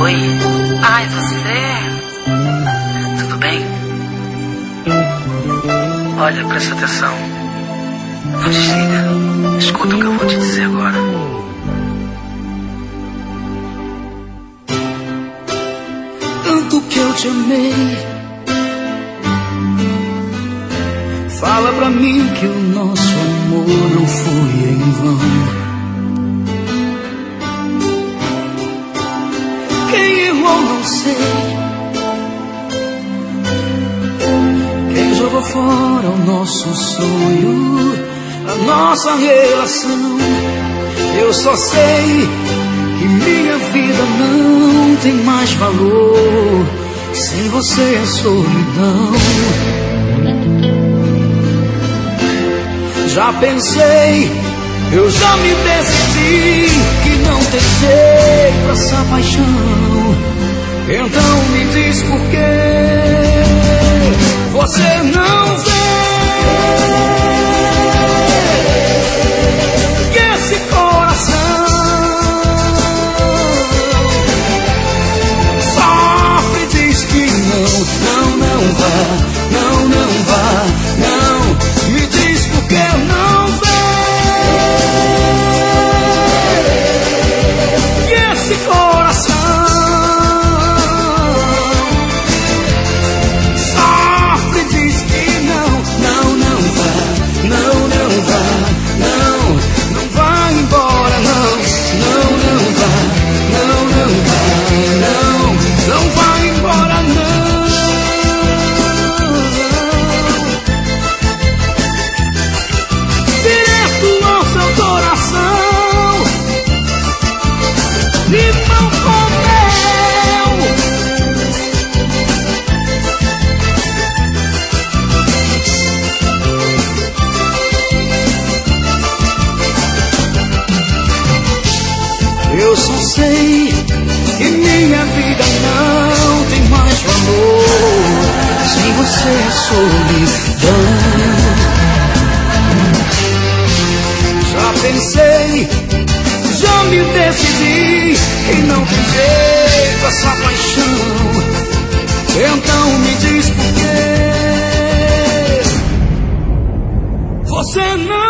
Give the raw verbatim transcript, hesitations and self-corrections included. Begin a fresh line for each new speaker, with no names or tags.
Oi? Ai, você? Tudo bem? Olha, presta atenção. Não desliga. Escuta o que eu vou te dizer agora.
Tanto que eu te amei, fala pra mim que o nosso amor não foi em vão. Quem errou não sei, quem jogou fora o nosso sonho, a nossa relação. Eu só sei que minha vida não tem mais valor, sem você é solidão. Já pensei, eu já me decidi que não tem jeito pra essa paixão. Então me diz por que você não vê que esse coração sofre e diz que não, não, não vá, não, não vá, não. Me diz por que não vê que esse coração sofre e diz que não, não, não vá, não, não vá, não, não vá embora, não, não, não vá, não, não vá, não, não vá embora, não. Direto ao seu coração, limão com mel. Eu só sei que minha vida não tem mais valor, sem você é solidão. Já pensei, já me decidi que não tem jeito essa paixão. Então me diz por quê você não